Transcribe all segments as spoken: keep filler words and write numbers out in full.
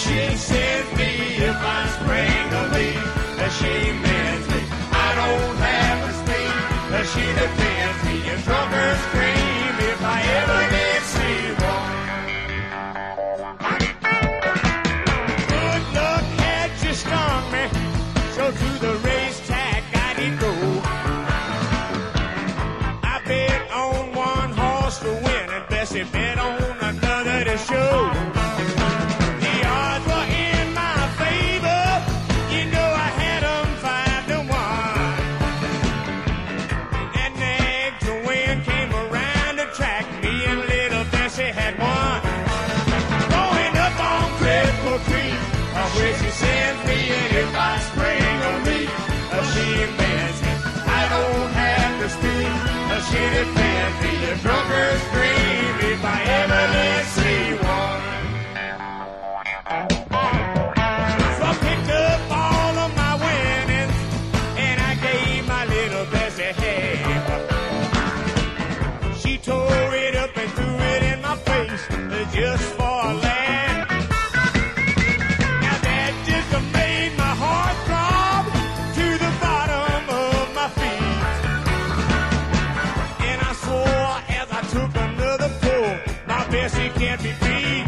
she sends me if I spring a leak. She mends me. I don't have to speak. She defends me in drunk or scream if I ever did see one. Good luck had just stung me, so to the racetrack I did go. I bet on one horse to win, and Bessie bet on another to show. The odds were in my favor, you know I had them five to one. And next the wind came around the track, me and little Bessie had won. Going up on Cripple Creek, where she sends me, and if I spring a leak, she mends me. I don't have to speak. She defends me. The drunkard scream if I ever did see one. So I picked up all of my winnings and I gave my little Bessie half. She tore it up and threw it in my face just for a laugh. Now that just made my heart throb to the bottom of my feet. And I swore as I took another pull, my Bessie can't be beat.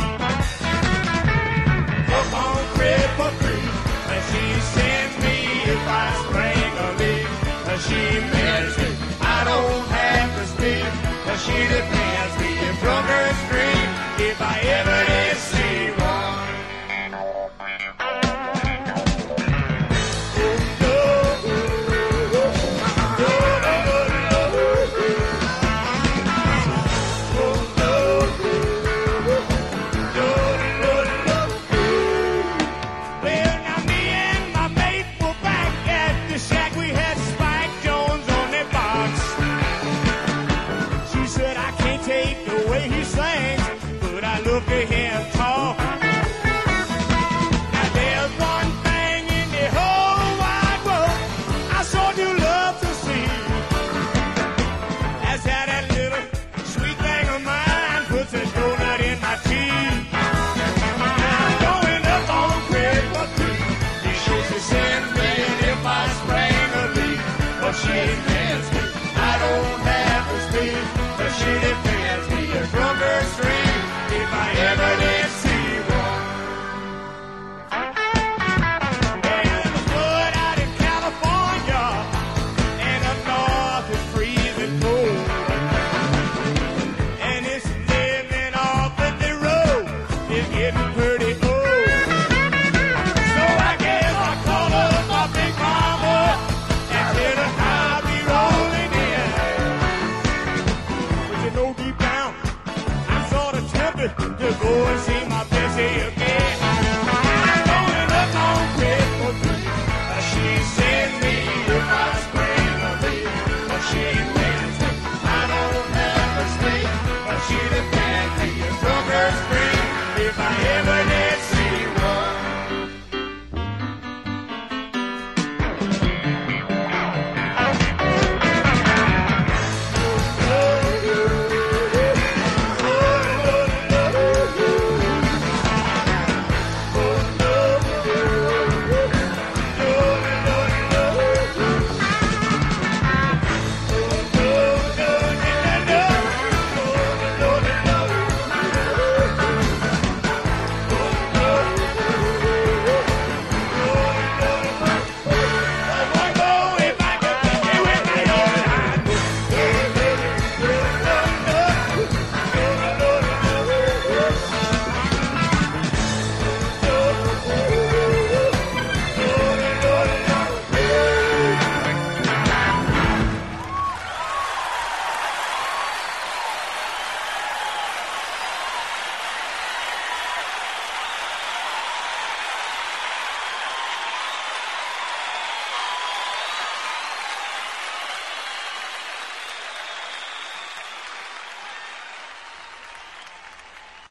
Up on Cripple Creek, she sends me if I spring a leak. She mends me. I don't have to speak. She defends me in drunker scream if I ever did see one. Well, now me and my mate were back at the shack. We had Spike Jones on their box. She said, I can't take the way he sings, but I love to hear him talk. Now there's one thing in the whole wide world I sure do love to see. That's how that little sweet thing of mine puts a donut in my teeth. Now I'm going up on Cripple Creek. She sends me, and if I spring a leak, but she mends me. I don't have to speak, but she defends me a drunker stream if I ever did see one. And the flood out in California, and up north is freezing cold. And it's living off of the road is getting pretty old. So I guess I call up my big mama and tell her I'll be rolling in. But you know deep down, I'm sort of tempted to go and see